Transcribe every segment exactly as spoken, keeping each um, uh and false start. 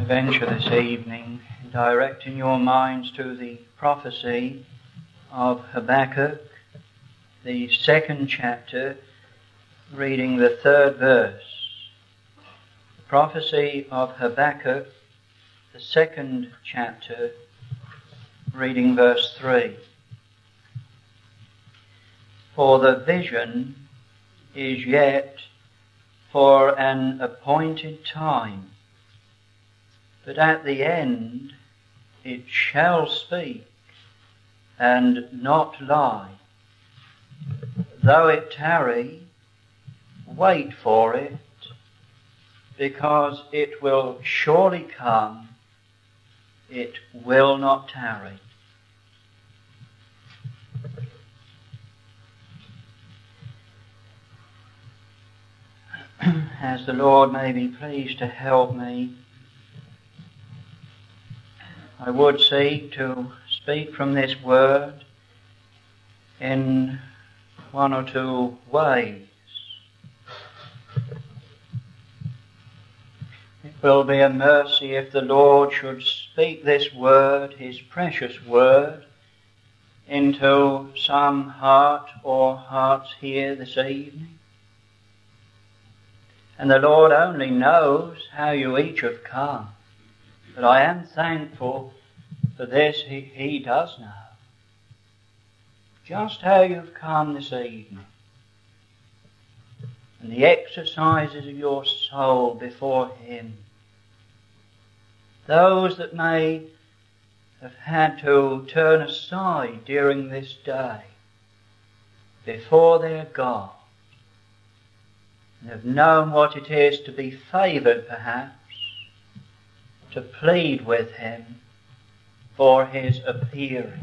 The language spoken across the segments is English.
venture this evening in directing your minds to the prophecy of Habakkuk, the second chapter, reading the third verse. The prophecy of Habakkuk, the second chapter, reading verse three. For the vision is yet for an appointed time, but at the end it shall speak and not lie. Though it tarry, wait for it, because it will surely come, it will not tarry. As the Lord may be pleased to help me, I would seek to speak from this word in one or two ways. It will be a mercy if the Lord should speak this word, his precious word, into some heart or hearts here this evening. And the Lord only knows how you each have come. But I am thankful for this. He, he does know just how you've come this evening, and the exercises of your soul before him. Those that may have had to turn aside during this day before their God, and have known what it is to be favoured perhaps, to plead with him for his appearing.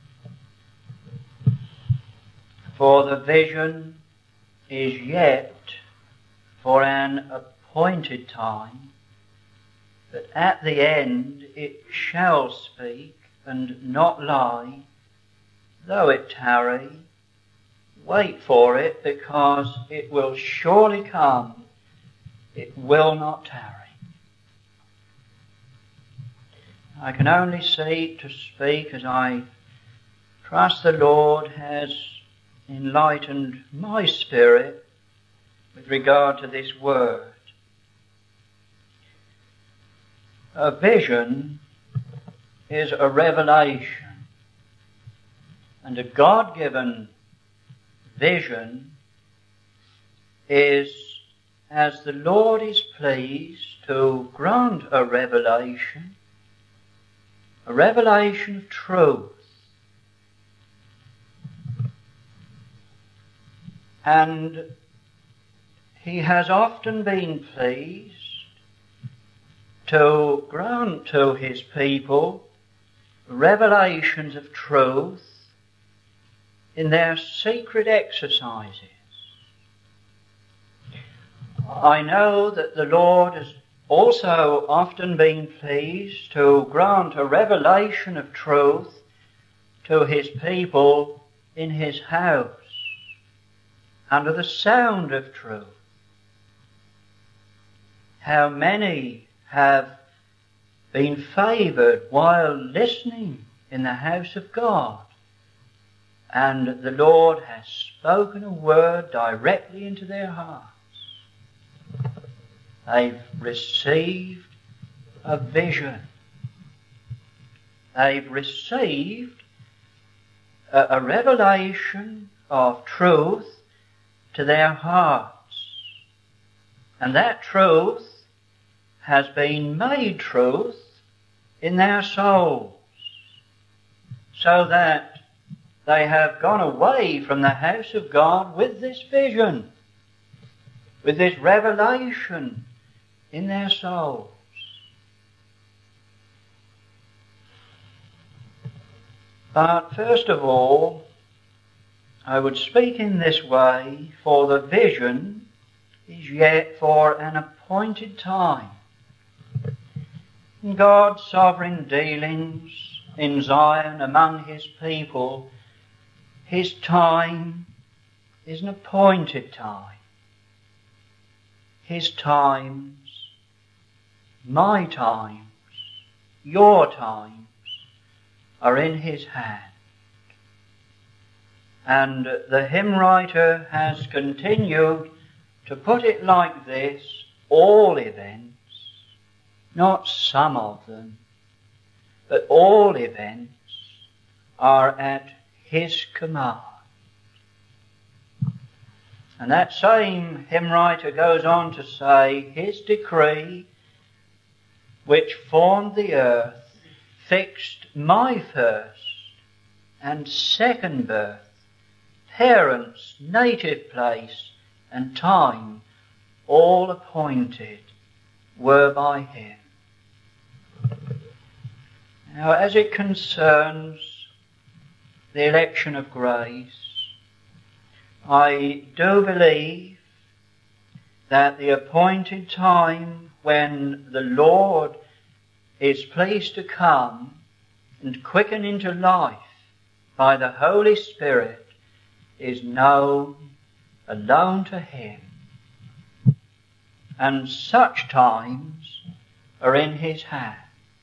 For the vision is yet for an appointed time, but at the end it shall speak and not lie. Though it tarry, wait for it, because it will surely come, it will not tarry. I can only seek to speak as I trust the Lord has enlightened my spirit with regard to this word. A vision is a revelation, and a God-given vision is as the Lord is pleased to grant a revelation, a revelation of truth. And he has often been pleased to grant to his people revelations of truth in their secret exercises. I know that the Lord has also often been pleased to grant a revelation of truth to his people in his house, under the sound of truth. How many have been favoured while listening in the house of God, and the Lord has spoken a word directly into their hearts. They've received a vision. They've received a, a revelation of truth to their hearts. And that truth has been made truth in their souls, so that they have gone away from the house of God with this vision, with this revelation in their souls. But first of all, I would speak in this way, for the vision is yet for an appointed time. In God's sovereign dealings in Zion among his people, his time is an appointed time. His times, my times, your times are in his hand. And the hymn writer has continued to put it like this: all events, not some of them, but all events are at his command. And that same hymn writer goes on to say, his decree, which formed the earth, fixed my first and second birth, parents, native place, and time, all appointed were by him. Now, as it concerns the election of grace, I do believe that the appointed time when the Lord is pleased to come and quicken into life by the Holy Spirit is known alone to him. And such times are in his hand.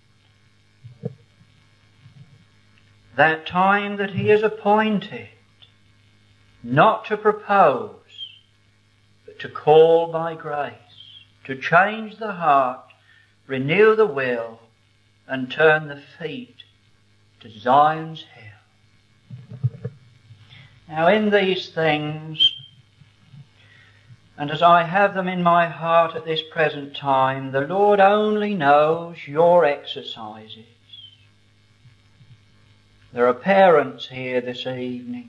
That time that he has appointed, not to propose, but to call by grace, to change the heart, renew the will, and turn the feet to Zion's hill. Now in these things, and as I have them in my heart at this present time, the Lord only knows your exercises. There are parents here this evening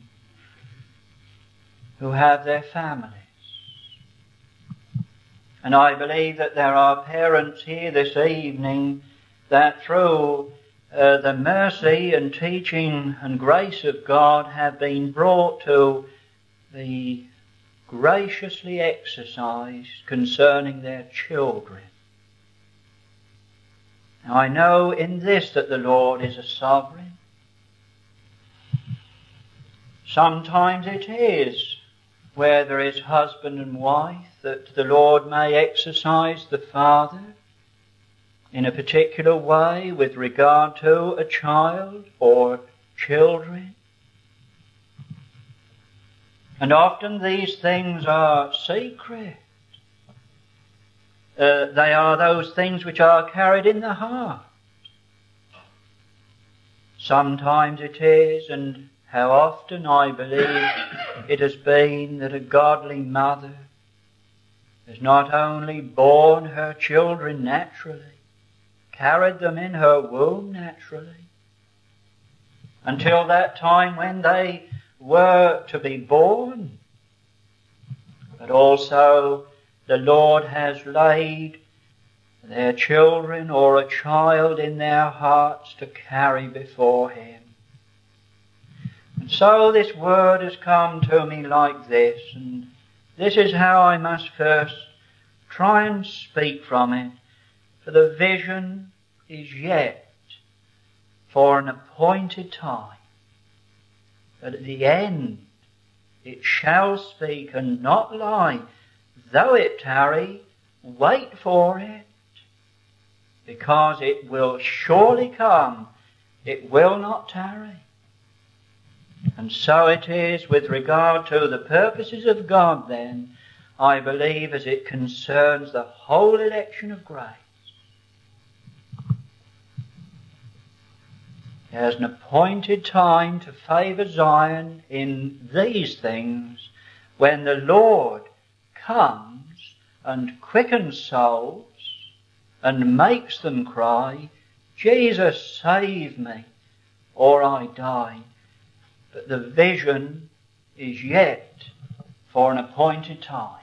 who have their families. And I believe that there are parents here this evening that through uh, the mercy and teaching and grace of God have been brought to the graciously exercised concerning their children. Now I know in this that the Lord is a sovereign. Sometimes it is where there is husband and wife that the Lord may exercise the father in a particular way with regard to a child or children. And often these things are secret. Uh, they are those things which are carried in the heart. Sometimes it is, and how often I believe it has been, that a godly mother has not only borne her children naturally, carried them in her womb naturally, until that time when they were to be born, but also the Lord has laid their children or a child in their hearts to carry before him. And so this word has come to me like this, and this is how I must first try and speak from it, for the vision is yet for an appointed time. But at the end it shall speak and not lie. Though it tarry, wait for it, because it will surely come. It will not tarry. And so it is with regard to the purposes of God then, I believe, as it concerns the whole election of grace. There's an appointed time to favour Zion in these things when the Lord comes and quickens souls and makes them cry, Jesus, save me, or I die. But the vision is yet for an appointed time.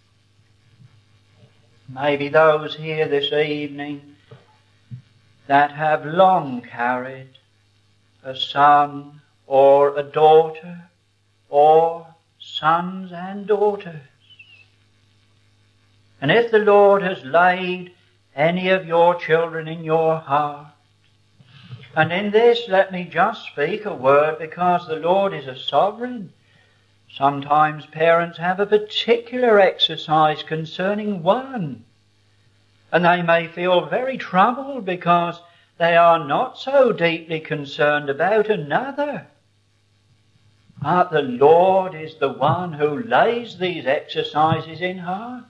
Maybe those here this evening that have long carried a son or a daughter, or sons and daughters. And if the Lord has laid any of your children in your heart, and in this let me just speak a word, because the Lord is a sovereign. Sometimes parents have a particular exercise concerning one, and they may feel very troubled because they are not so deeply concerned about another. But the Lord is the one who lays these exercises in hearts.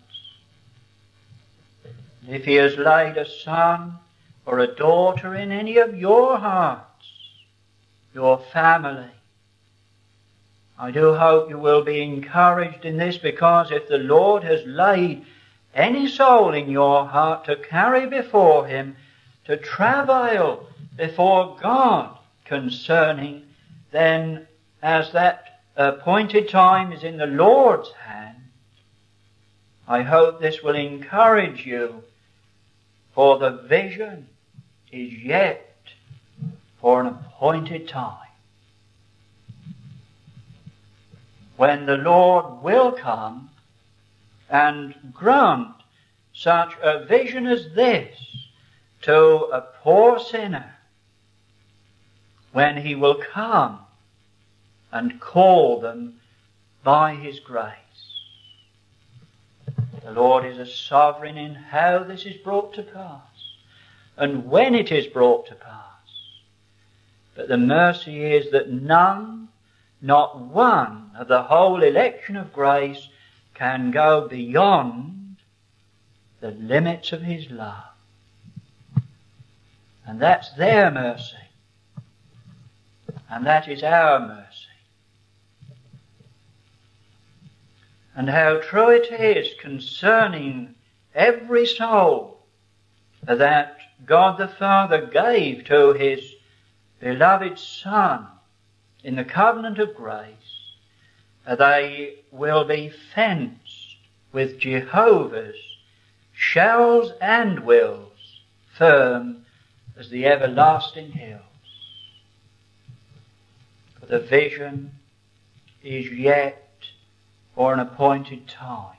If he has laid a son or a daughter in any of your hearts, your family, I do hope you will be encouraged in this, because if the Lord has laid any soul in your heart to carry before him, to travail before God concerning, then as that appointed time is in the Lord's hand, I hope this will encourage you, for the vision is yet for an appointed time, when the Lord will come and grant such a vision as this to a poor sinner, when he will come and call them by his grace. The Lord is a sovereign in how this is brought to pass and when it is brought to pass. But the mercy is that none, not one of the whole election of grace can go beyond the limits of his love. And that's their mercy. And that is our mercy. And how true it is concerning every soul that God the Father gave to his beloved Son in the covenant of grace, they will be fenced with Jehovah's shalls and wills, firm as the everlasting hills. For the vision is yet for an appointed time.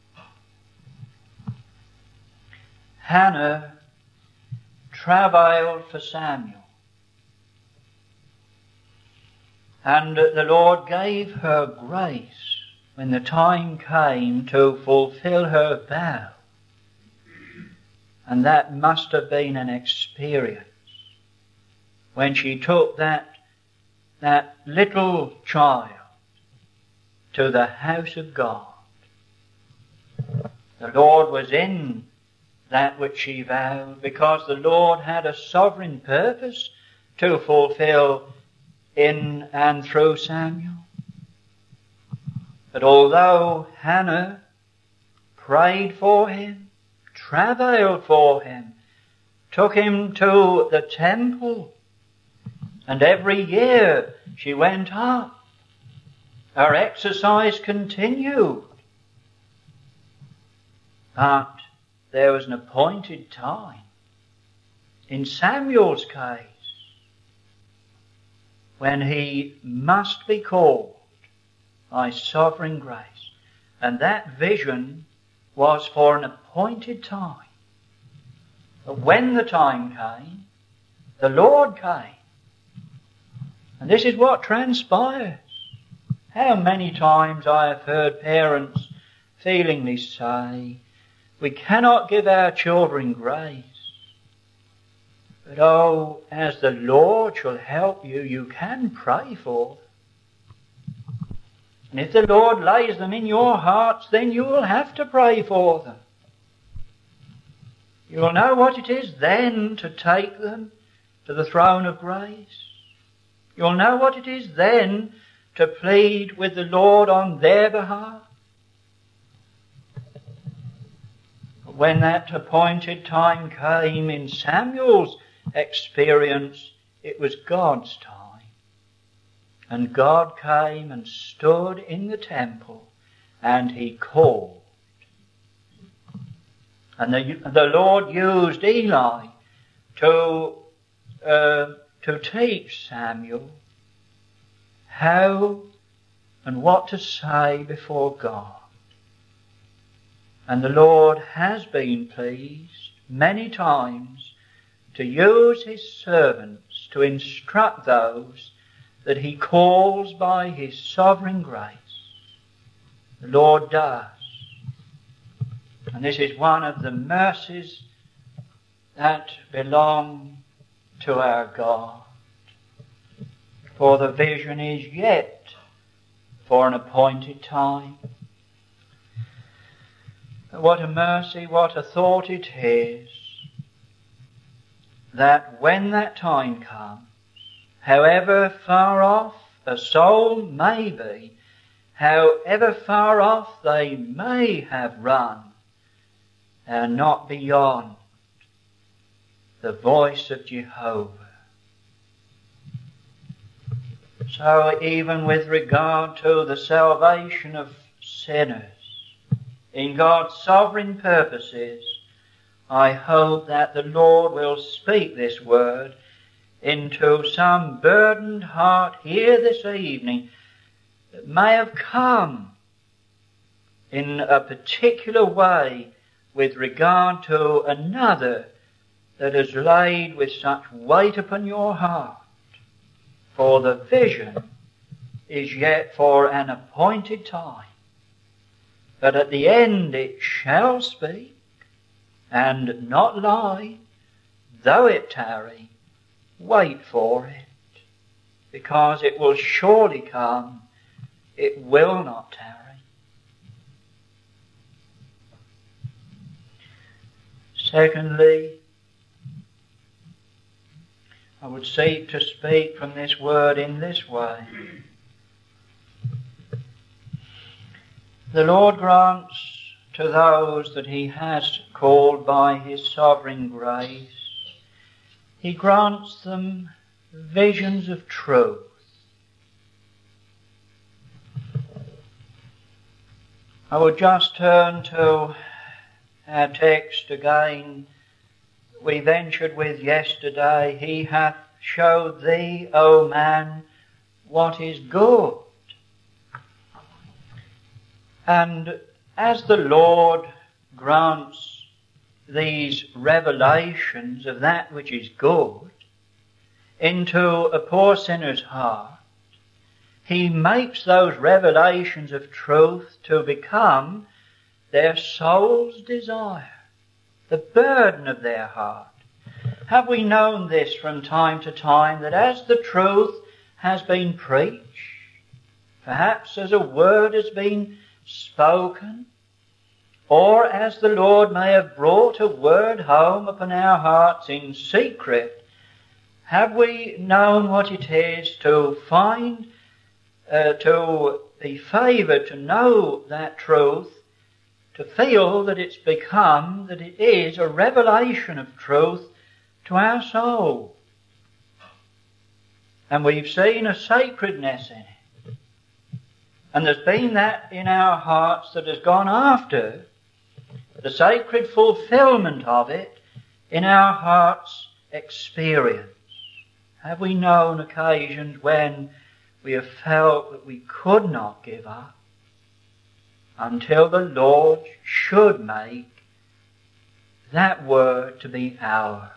Hannah travailed for Samuel, and the Lord gave her grace when the time came to fulfill her vow. And that must have been an experience when she took that, that little child to the house of God. The Lord was in that which she vowed, because the Lord had a sovereign purpose to fulfill in and through Samuel. But although Hannah prayed for him, travailed for him, took him to the temple, and every year she went up, her exercise continued. But there was an appointed time in Samuel's case when he must be called by sovereign grace. And that vision was for an appointed time. But when the time came, the Lord came. And this is what transpires. How many times I have heard parents feelingly say, we cannot give our children grace. But oh, as the Lord shall help you, you can pray for them. And if the Lord lays them in your hearts, then you will have to pray for them. You will know what it is then to take them to the throne of grace. You'll know what it is then to plead with the Lord on their behalf. When that appointed time came in Samuel's experience, it was God's time. And God came and stood in the temple, and he called. And the, the Lord used Eli to, uh, to teach Samuel how and what to say before God. And the Lord has been pleased many times to use his servants to instruct those that he calls by his sovereign grace. The Lord does. And this is one of the mercies that belong to our God. For the vision is yet for an appointed time. What a mercy, what a thought it is, that when that time comes, however far off a soul may be, however far off they may have run, and not beyond the voice of Jehovah. So even with regard to the salvation of sinners, in God's sovereign purposes, I hope that the Lord will speak this word into some burdened heart here this evening that may have come in a particular way with regard to another that has laid with such weight upon your heart. For the vision is yet for an appointed time, but at the end it shall speak and not lie, though it tarry. Wait for it, because it will surely come. It will not tarry. Secondly, I would seek to speak from this word in this way. The Lord grants to those that He has called by His sovereign grace, He grants them visions of truth. I would just turn to our text again. We ventured with yesterday, He hath showed thee, O man, what is good. And as the Lord grants these revelations of that which is good into a poor sinner's heart, He makes those revelations of truth to become their soul's desire, the burden of their heart. Have we known this from time to time, that as the truth has been preached, perhaps as a word has been spoken, or as the Lord may have brought a word home upon our hearts in secret, have we known what it is to find, uh, to be favoured, to know that truth, to feel that it's become, that it is a revelation of truth to our soul. And we've seen a sacredness in it. And there's been that in our hearts that has gone after the sacred fulfillment of it in our heart's experience. Have we known occasions when we have felt that we could not give up until the Lord should make that word to be ours?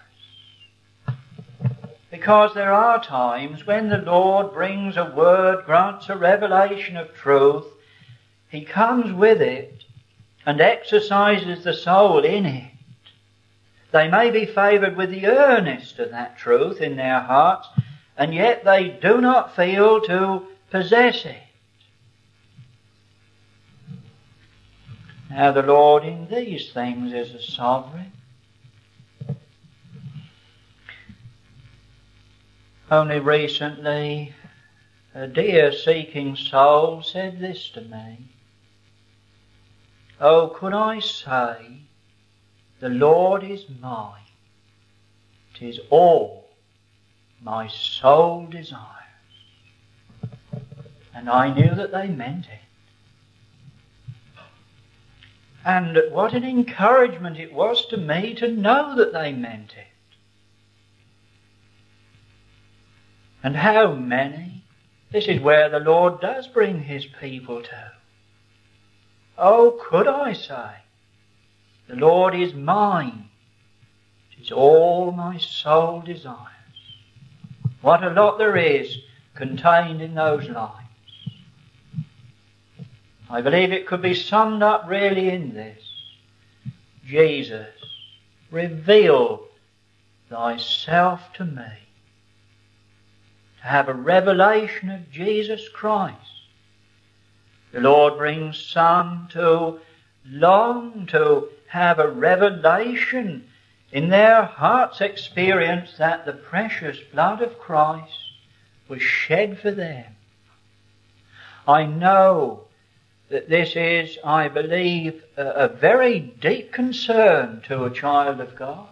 Because there are times when the Lord brings a word, grants a revelation of truth, He comes with it and exercises the soul in it. They may be favoured with the earnest of that truth in their hearts, and yet they do not feel to possess it. Now the Lord in these things is a sovereign. Only recently, a dear seeking soul said this to me: "Oh, could I say, the Lord is mine, 'tis all my soul desires." And I knew that they meant it. And what an encouragement it was to me to know that they meant it. And how many? This is where the Lord does bring His people to. Oh, could I say, the Lord is mine, 'tis all my soul desires. What a lot there is contained in those lines. I believe it could be summed up really in this: Jesus revealed thyself to me. To have a revelation of Jesus Christ. The Lord brings some to long to have a revelation in their heart's experience that the precious blood of Christ was shed for them. I know that this is, I believe, a, a very deep concern to a child of God.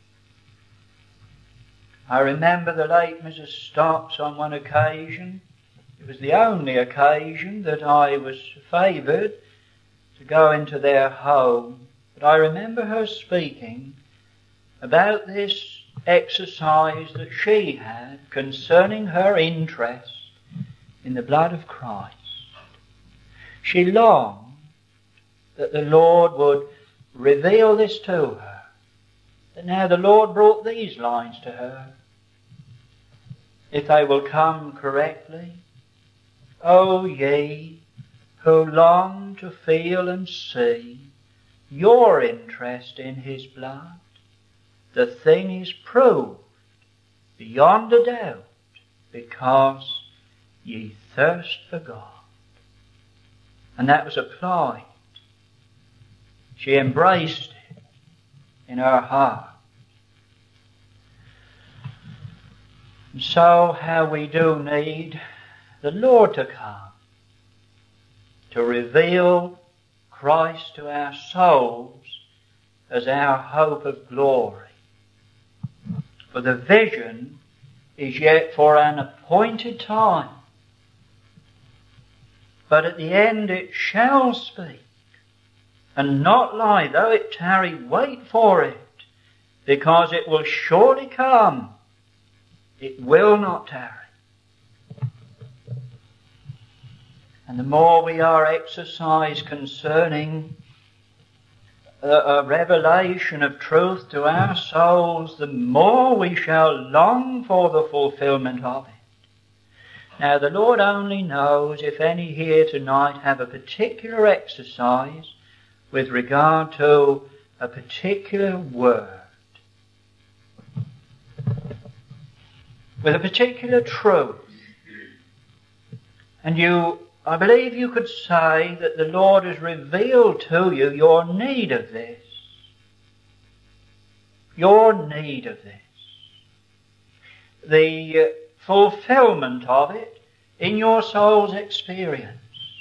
I remember the late Missus Stocks on one occasion. It was the only occasion that I was favoured to go into their home. But I remember her speaking about this exercise that she had concerning her interest in the blood of Christ. She longed that the Lord would reveal this to her. That now the Lord brought these lines to her. If they will come correctly, O ye who long to feel and see your interest in his blood, the thing is proved beyond a doubt because ye thirst for God. And that was applied. She embraced it in her heart. And so how we do need the Lord to come to reveal Christ to our souls as our hope of glory. For the vision is yet for an appointed time. But at the end it shall speak, and not lie. Though it tarry, wait for it, because it will surely come. It will not tarry. And the more we are exercised concerning a, a revelation of truth to our souls, the more we shall long for the fulfillment of it. Now the Lord only knows if any here tonight have a particular exercise with regard to a particular word, with a particular truth. And you, I believe you could say that the Lord has revealed to you your need of this. Your need of this. The fulfillment of it in your soul's experience.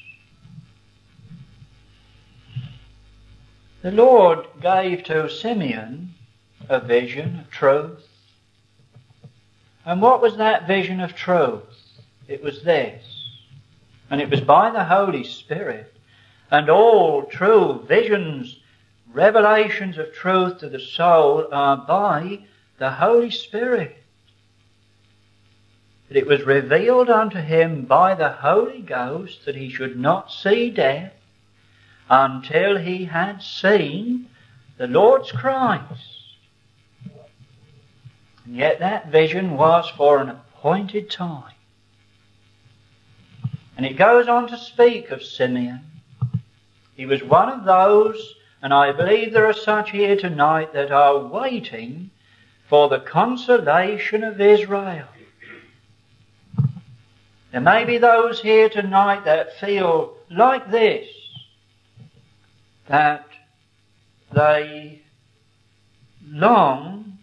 The Lord gave to Simeon a vision of truth. And what was that vision of truth? It was this. And it was by the Holy Spirit. And all true visions, revelations of truth to the soul are by the Holy Spirit. That it was revealed unto him by the Holy Ghost that he should not see death until he had seen the Lord's Christ. And yet that vision was for an appointed time. And it goes on to speak of Simeon. He was one of those, and I believe there are such here tonight that are waiting for the consolation of Israel. There may be those here tonight that feel like this, that they long,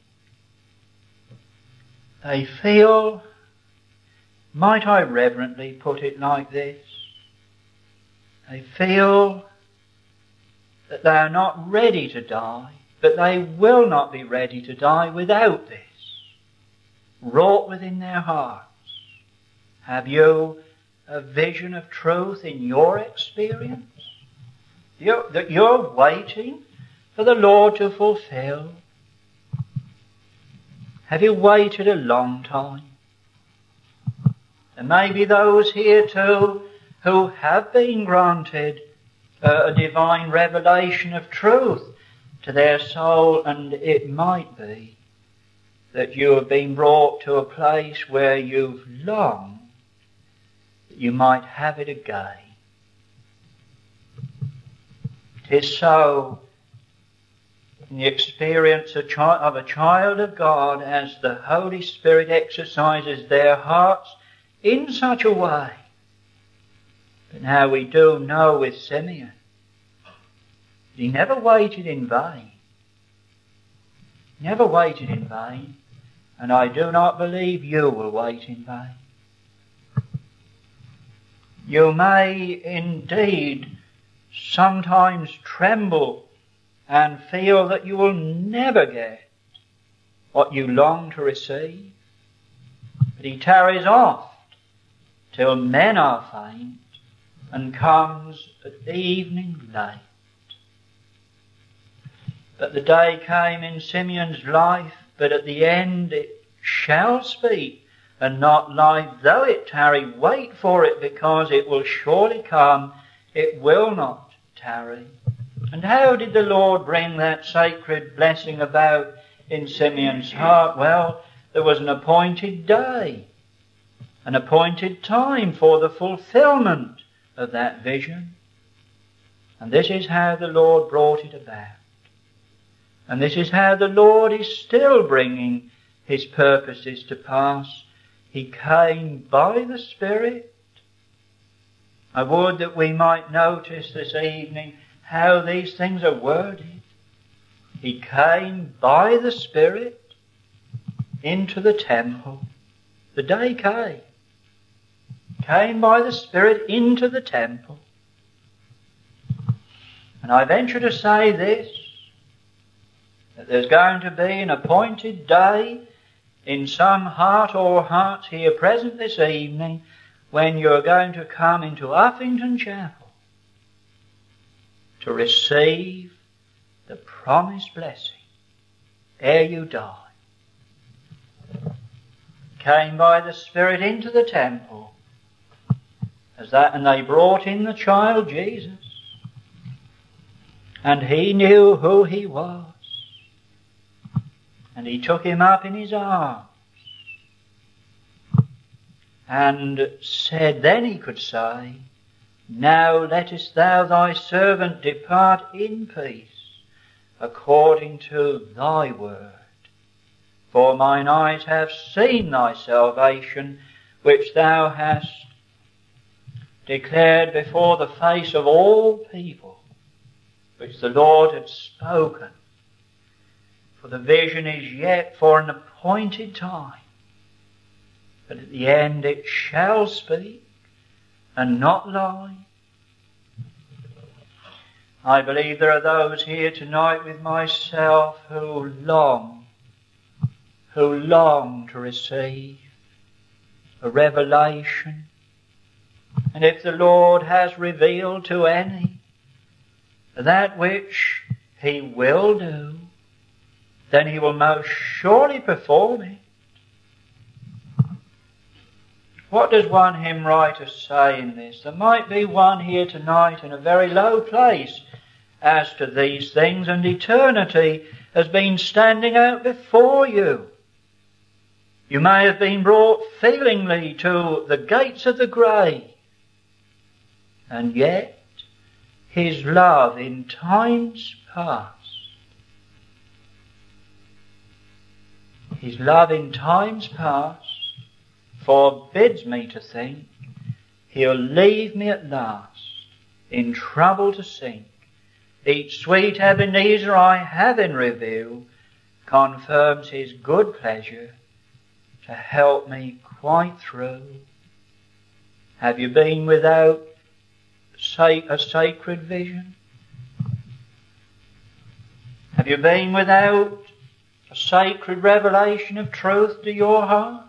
they feel, might I reverently put it like this, they feel that they are not ready to die, but they will not be ready to die without this wrought within their hearts. Have you a vision of truth in your experience? You're, that you're waiting for the Lord to fulfill? Have you waited a long time? There may be those here too who have been granted uh, a divine revelation of truth to their soul, and it might be that you have been brought to a place where you've longed that you might have it again. It is so in the experience of a child of God as the Holy Spirit exercises their hearts in such a way. But now we do know with Simeon, he never waited in vain. Never waited in vain. And I do not believe you will wait in vain. You may indeed sometimes tremble and feel that you will never get what you long to receive. But he tarries oft till men are faint and comes at evening late. But the day came in Simeon's life, but at the end it shall speak and not lie. Though it tarry, wait for it, because it will surely come. It will not tarry. And how did the Lord bring that sacred blessing about in Simeon's heart? Well, there was an appointed day, an appointed time for the fulfillment of that vision. And this is how the Lord brought it about. And this is how the Lord is still bringing his purposes to pass. He came by the Spirit. I would that we might notice this evening how these things are worded. He came by the Spirit into the temple. The day came. Came by the Spirit into the temple. And I venture to say this, that there's going to be an appointed day in some heart or hearts here present this evening when you're going to come into Uffington Chapel to receive the promised blessing ere you die. Came by the Spirit into the temple as that, and they brought in the child Jesus, and he knew who he was. And he took him up in his arms and said, then he could say, now lettest thou thy servant depart in peace according to thy word. For mine eyes have seen thy salvation, which thou hast declared before the face of all people, which the Lord had spoken. For the vision is yet for an appointed time, but at the end it shall speak and not lie. I believe there are those here tonight with myself who long, who long to receive a revelation. And if the Lord has revealed to any that which he will do, then he will most surely perform it. What does one hymn writer say in this? There might be one here tonight in a very low place as to these things, and eternity has been standing out before you. You may have been brought feelingly to the gates of the grave, and yet his love in times past, his love in times past forbids me to think he'll leave me at last in trouble to sink. Each sweet Ebenezer I have in review confirms his good pleasure to help me quite through. Have you been without a sacred vision? Have you been without a sacred revelation of truth to your heart?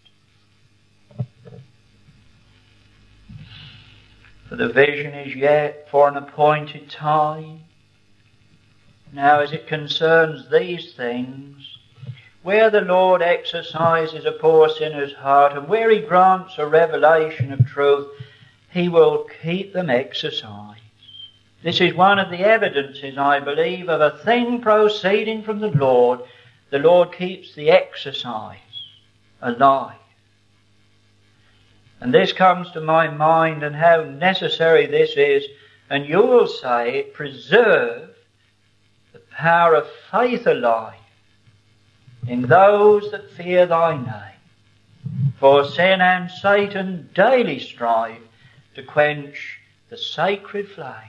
For the vision is yet for an appointed time. Now, as it concerns these things, where the Lord exercises a poor sinner's heart and where he grants a revelation of truth, he will keep them exercised. This is one of the evidences, I believe, of a thing proceeding from the Lord. The Lord keeps the exercise alive. And this comes to my mind, and how necessary this is, and you will say it preserves the power of faith alive in those that fear thy name. For sin and Satan daily strive to quench the sacred flame.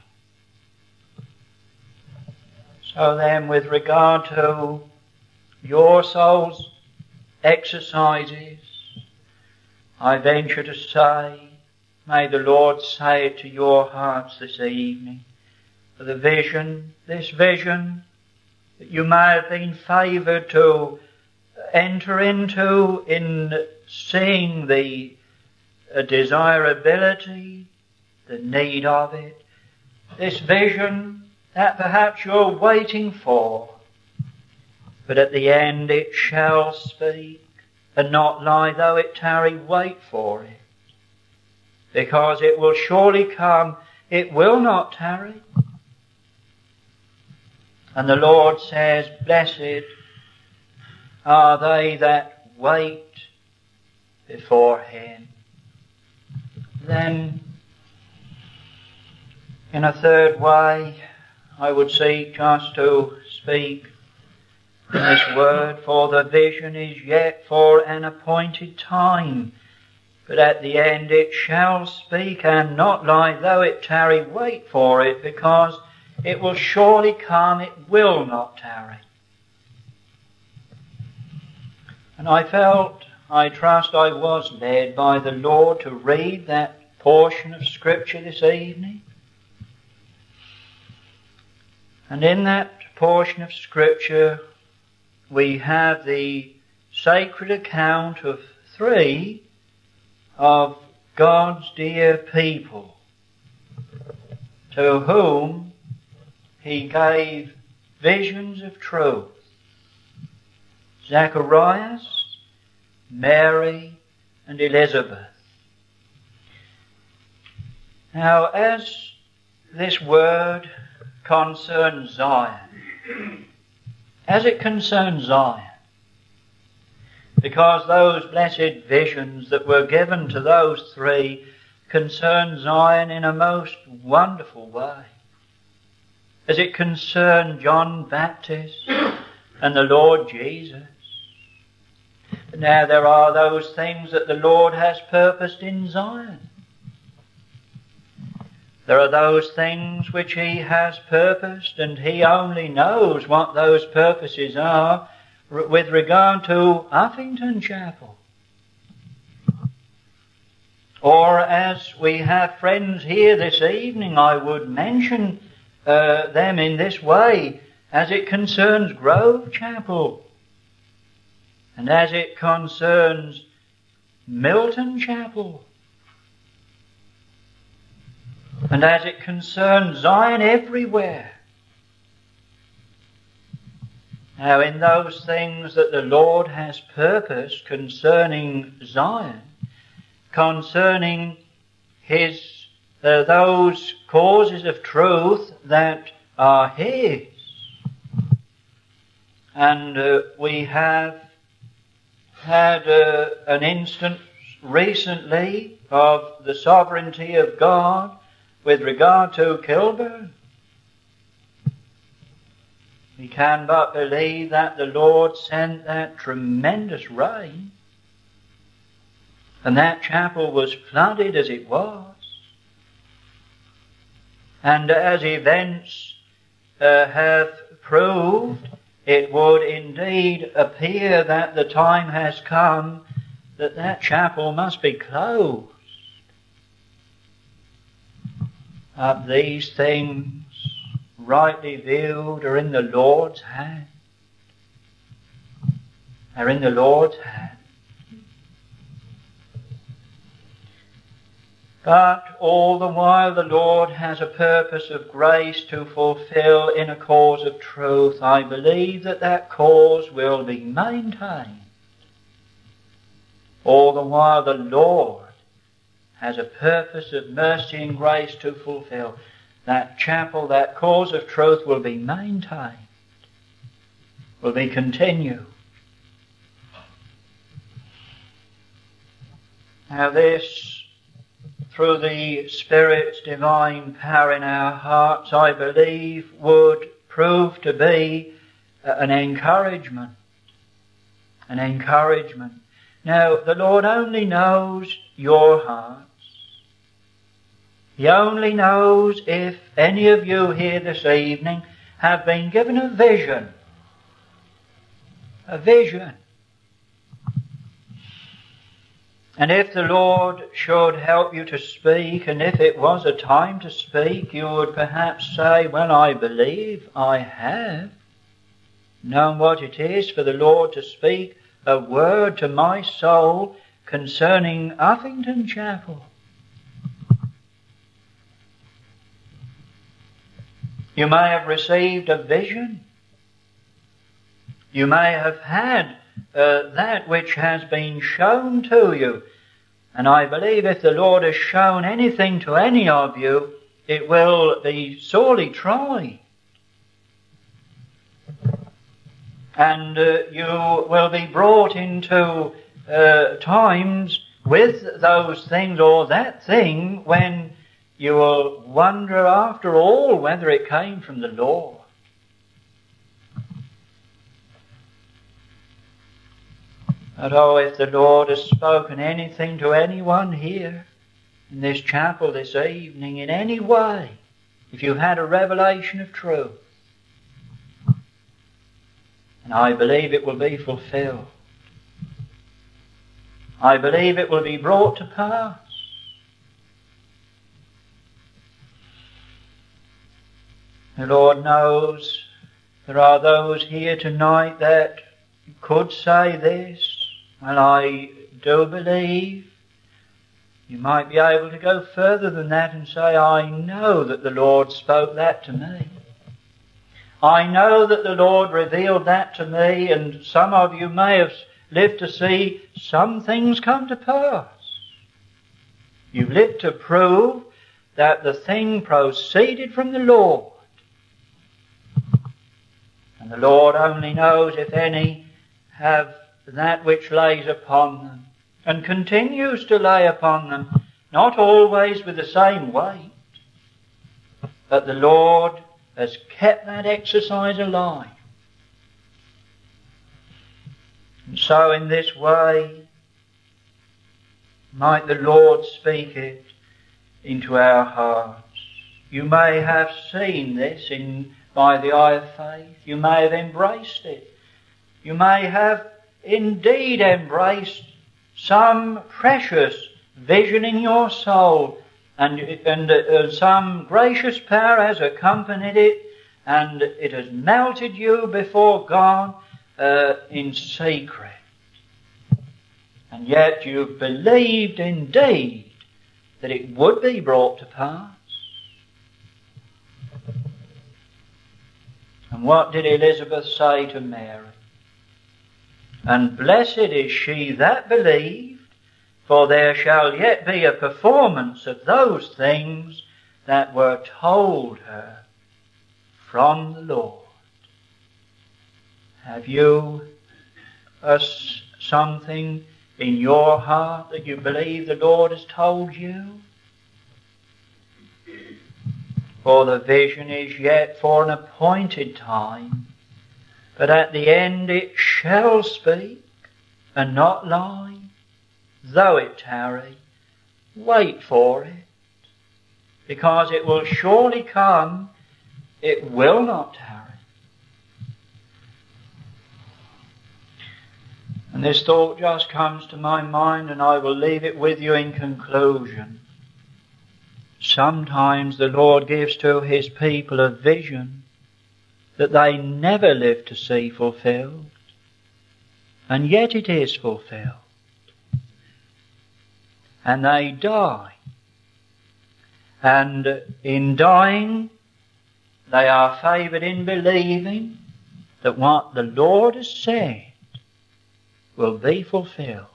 So then, with regard to your soul's exercises, I venture to say, may the Lord say it to your hearts this evening, for the vision, this vision that you may have been favoured to enter into in seeing the uh, desirability, the need of it, this vision that perhaps you're waiting for, but at the end it shall speak and not lie, though it tarry, wait for it, because it will surely come, it will not tarry. And the Lord says, blessed are they that wait before him. Then, in a third way, I would seek just to speak in this word, for the vision is yet for an appointed time, but at the end it shall speak and not lie, though it tarry, wait for it, because it will surely come, it will not tarry. And I felt, I trust I was led by the Lord to read that portion of Scripture this evening. And in that portion of Scripture we have the sacred account of three of God's dear people to whom he gave visions of truth. Zacharias, Mary, and Elizabeth. Now, as this word concerns Zion, as it concerns Zion, because those blessed visions that were given to those three concern Zion in a most wonderful way, as it concerned John Baptist and the Lord Jesus. Now there are those things that the Lord has purposed in Zion. There are those things which he has purposed, and he only knows what those purposes are with regard to Uffington Chapel. Or as we have friends here this evening, I would mention uh, them in this way, as it concerns Grove Chapel, and as it concerns Milton Chapel, and as it concerns Zion everywhere. Now, in those things that the Lord has purposed concerning Zion, concerning his uh, those causes of truth that are his, and uh, we have had uh, an instance recently of the sovereignty of God with regard to Kilburn. We can but believe that the Lord sent that tremendous rain, and that chapel was flooded as it was. And as events uh, have proved, it would indeed appear that the time has come that that chapel must be closed. Uh, these things, rightly viewed, are in the Lord's hand. Are in the Lord's hand. But all the while the Lord has a purpose of grace to fulfill in a cause of truth. I believe that that cause will be maintained. All the while the Lord has a purpose of mercy and grace to fulfill. That chapel, that cause of truth will be maintained, will be continued. Now this, through the Spirit's divine power in our hearts, I believe would prove to be an encouragement. An encouragement. Now, the Lord only knows your hearts. He only knows if any of you here this evening have been given a vision. A vision. And if the Lord should help you to speak, and if it was a time to speak, you would perhaps say, well, I believe I have known what it is for the Lord to speak a word to my soul concerning Uffington Chapel. You may have received a vision. You may have had uh, that which has been shown to you. And I believe if the Lord has shown anything to any of you, it will be sorely tried. And uh, you will be brought into uh, times with those things or that thing when you will wonder after all whether it came from the Lord. But oh, if the Lord has spoken anything to anyone here in this chapel this evening in any way, if you've had a revelation of truth, and I believe it will be fulfilled. I believe it will be brought to pass. The Lord knows there are those here tonight that could say this. Well, I do believe. You might be able to go further than that and say, I know that the Lord spoke that to me. I know that the Lord revealed that to me, and some of you may have lived to see some things come to pass. You've lived to prove that the thing proceeded from the Lord. And the Lord only knows if any have that which lays upon them and continues to lay upon them, not always with the same weight, but the Lord has kept that exercise alive. And so in this way might the Lord speak it into our hearts. You may have seen this in by the eye of faith. You may have embraced it. You may have indeed embraced some precious vision in your soul, and, and uh, some gracious power has accompanied it, and it has melted you before God uh, in secret. And yet you've believed indeed that it would be brought to pass. And what did Elizabeth say to Mary? And blessed is she that believed, for there shall yet be a performance of those things that were told her from the Lord. Have you a, something in your heart that you believe the Lord has told you? For the vision is yet for an appointed time, but at the end it shall speak and not lie. Though it tarry, wait for it, because it will surely come, it will not tarry. And this thought just comes to my mind, and I will leave it with you in conclusion. Sometimes the Lord gives to His people a vision that they never live to see fulfilled, and yet it is fulfilled. And they die. And in dying, they are favoured in believing that what the Lord has said will be fulfilled.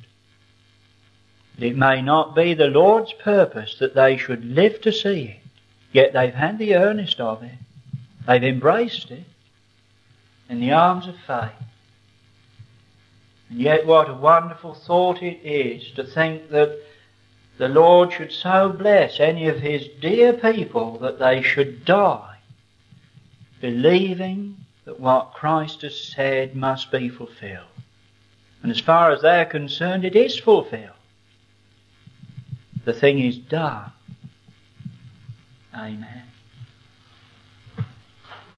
It may not be the Lord's purpose that they should live to see it, yet they've had the earnest of it. They've embraced it in the arms of faith. And yet what a wonderful thought it is to think that the Lord should so bless any of His dear people that they should die believing that what Christ has said must be fulfilled. And as far as they're concerned, it is fulfilled. The thing is done. Amen.